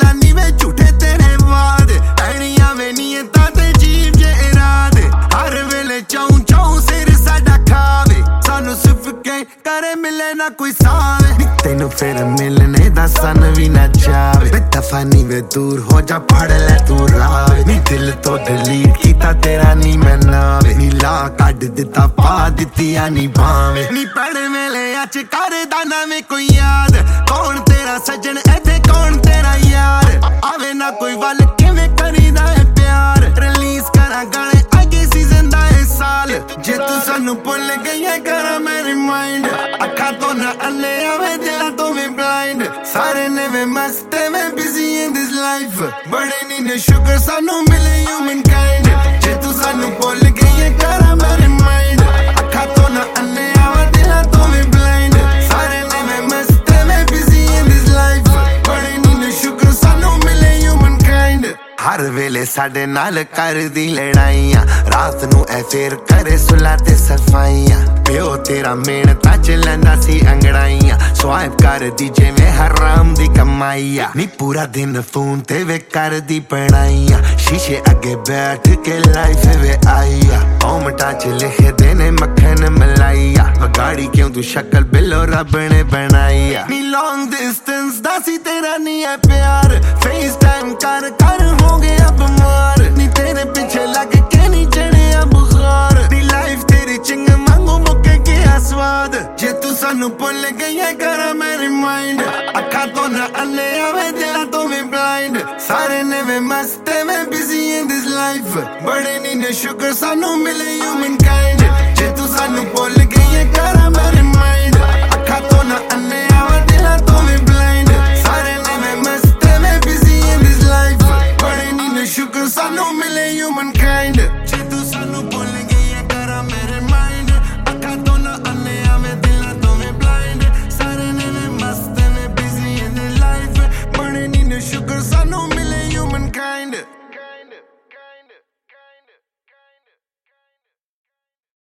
ਗੱਲਾਂ ਨੀ ਵੇ ਝੂਠੇ ਤੇਰੇ ਵਾਦੇ ਐਣੀਆਂ ਵੇ ਨੀਅਤਾਂ ਤੇ ਜੀਵ ਜੇ ਇਰਾਦੇ ਹਰ ਵੇਲੇ ਚਾਉਂ ਚਾਉਂ ਸਿਰ ਸਾਡਾ ਖਾਵੇ ਸਾਨੂੰ ਸਿਰਫ ਕੇ ਕਰੇ ਮਿਲੇ ਨਾ ਕੋਈ ਸਾਵੇ ਨੀ ਤੈਨੂੰ ਫਿਰ ਮਿਲਣੇ ਦਾ ਸਨ ਵੀ ਨਾ ਜਾਵੇ ਵੇ ਦਫਾ ਨੀ ਵੇ ਦੂਰ ਹੋ ਜਾ ਫੜ ਲੈ ਤੂੰ ਰਾਵੇ ਨੀ ਦਿਲ ਤੋਂ ਡਿਲੀਟ ਕੀਤਾ ਤੇਰਾ ਨੀ ਮੈਂ ਨਾਵੇ ਨੀ ਲਾ ਕੱਢ ਦਿੱਤਾ ਪਾ ਦਿੱਤੀਆਂ ਨੀ ਬਾਵੇਂ ਨੀ ਪੜ ਵੇਲੇ ਅੱਜ ਕਰਦਾ ਨਾ ਵੇ ਕੋਈ ਯਾਦ ਕੌਣ ਤੇਰਾ ਸੱਜਣ ਇੱਥੇ ਕੌਣ ਤੇਰਾ ਯਾਰ ਆਵੇ ਨਾ ਕੋਈ ਵੱਲ ਕਿਵੇਂ ਕਰੀਦਾ ਹੈ ਪਿਆਰ ਰਿਲੀਜ਼ ਕਰਾਂ ਗਾਣੇ ਅੱਗੇ ਸੀਜ਼ਨ ਦਾ ਇਹ ਸਾਲ ਜੇ ਤੂੰ ਸਾਨੂੰ ਭੁੱਲ ਗਈ ਹੈ ਕਰਾਂ ਮੈਂ ਰਿਮਾਈਂਡ ਅੱਖਾਂ ਤੋਂ ਨਾ ਅੱਲੇ ਆਵੇ ਦਿਲਾਂ ਤੋਂ ਵੀ ਬਲਾਈਂਡ ਸਾਰੇ ਨੇ ਵੇ ਮਸਤ ਮੈਂ ਬਿਜ਼ੀ ਇਨ ਦਿਸ ਲਾਈਫ ਬੜੇ ਨੀ ਨੇ ਸ਼ੁਕਰ ਸਾਨੂੰ ਮਿਲੇ ਹਿਊਮਨ ਕਾਈਂਡ ਜੇ ਤੂੰ ਸਾਨੂੰ ਭੁੱਲ ਗਈ ਹੈ ਕਰਾਂ ਮੈਂ ਰਿਮਾਈਂਡ ਅੱਖਾਂ ਤੋਂ ਨਾ ਅੱਲੇ ਆਵੇ ਦਿਲਾਂ ਤੋਂ ਵੀ ਬਲਾਈਂਡ ਸਾਰੇ ਨੇ ਵੇ ਮਸਤ ਮੈਂ ਬਿਜ਼ੀ ਇਨ ਦਿਸ ਲਾਈਫ ਬੜੇ ਨੀ ਨੇ ਸ਼ੁਕਰ ਸਾਨੂੰ ਮਿਲੇ ਹਿਊਮਨ ਕਾਈਂਡ ਹਰ ਵੇਲੇ ਸਾਡੇ ਨਾਲ ਕਰਦੀ ਲੜਾਈਆਂ ਰਾਤ ਨੂੰ ਐ ਫੇਰ ਕਰੇ ਸੁਲਾ ਤੇ ਸਫਾਈਆਂ ਪਿਓ ਤੇਰਾ ਮਿਹਨਤਾਂ ਚ ਲੈਂਦਾ ਸੀ ਅੰਗੜਾਈਆਂ ਸਵਾਇਪ ਕਰਦੀ ਜਿਵੇਂ ਹਰਾਮ ਦੀ ਕਮਾਈਆ ਨੀ ਪੂਰਾ ਦਿਨ ਫੋਨ ਤੇ ਵੇ ਕਰਦੀ ਪੜਾਈਆਂ ਸ਼ੀਸ਼ੇ ਅੱਗੇ ਬੈਠ ਕੇ ਲਾਈਫ ਵੇ ਆਈਆ ਕੌਮਟਾਂ ਚ ਲਿਖਦੇ ਨੇ ਮੱਖਣ ਮਲਾਈਆ ਵਗਾੜੀ ਕਿਉਂ ਤੂੰ ਸ਼ਕਲ ਬਿੱਲੋ ਰੱਬ ਨੇ ਬਣਾਈਆ ਨੀ ਲੌਂਗ ਡਿਸਟੈਂਸ ਦਾ ਸੀ ਤੇਰਾ ਨੀ ਐ ਪਿਆਰ ਫੇਸ ਟਾਈਮ ਕਰ ਕਰ ਹੋ ਗਿਆ ਬਿਮਾਰ ਨੀ ਤੇਰੇ ਪਿੱਛੇ ਲੱਗ ਕੇ ਨੀ ਚੜਿਆ ਬੁਖਾਰ ਨੀ ਲਾਈਫ ਤੇਰੀ ਚਿੰਗ ਮੰਗੂ ਮੁੱਕੇ ਗਿਆ ਸਵਾਦ ਜੇ ਤੂੰ ਸਾਨੂੰ ਭੁੱਲ ਗਈ ਹੈ ਕਰਾਂ ਮੈਂ ਰਿਮਾਈਂਡ ਅੱਖਾਂ ਤੋਂ ਨਾ ਅੱਲੇ ਆਵੇ ਦਿਲਾਂ ਤੋਂ ਵੀ ਬਲਾਈਂਡ ਸਾਰੇ ਨੇ ਵੇ ਮਸਤ ਮੈਂ ਬਿਜ਼ੀ ਇਨ ਦਿਸ ਲਾਈਫ ਬੜੇ ਨੀ ਨੇ ਸ਼ੁਕਰ ਸਾਨੂੰ ਮਿਲੇ ਹਿਊਮਨ ਕਾਈਂਡ ਜੇ ਤੂੰ ਸਾਨੂੰ ਭੁੱਲ ਗਈ ਹੈ ਕਰਾਂ